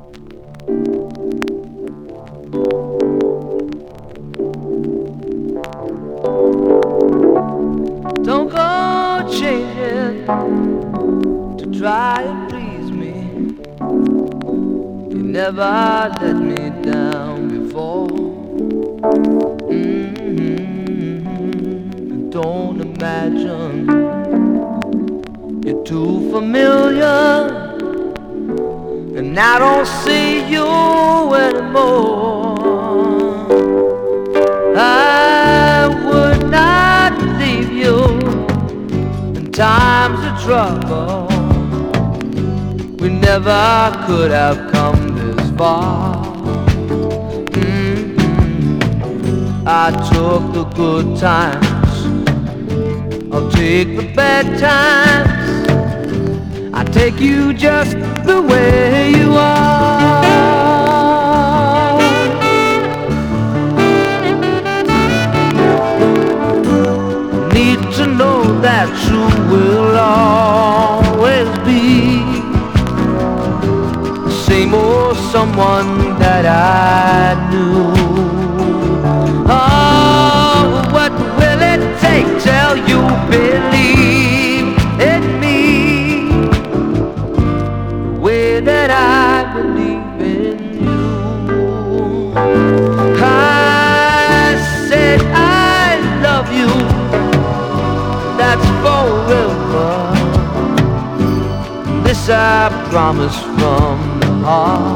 Don't go changing to try and please me. You never let me down before. Don't imagine you're too familiar, and I don't see you anymore. I would not leave you in times of trouble. We never could have come this far. I took the good times, I'll take the bad times. I take you just the way you are. Need to know that you will always be the same old someone that I knew. Oh, what will it take till you believe in me the way that I believe in you? I said I love you, that's forever. This I promise from the heart.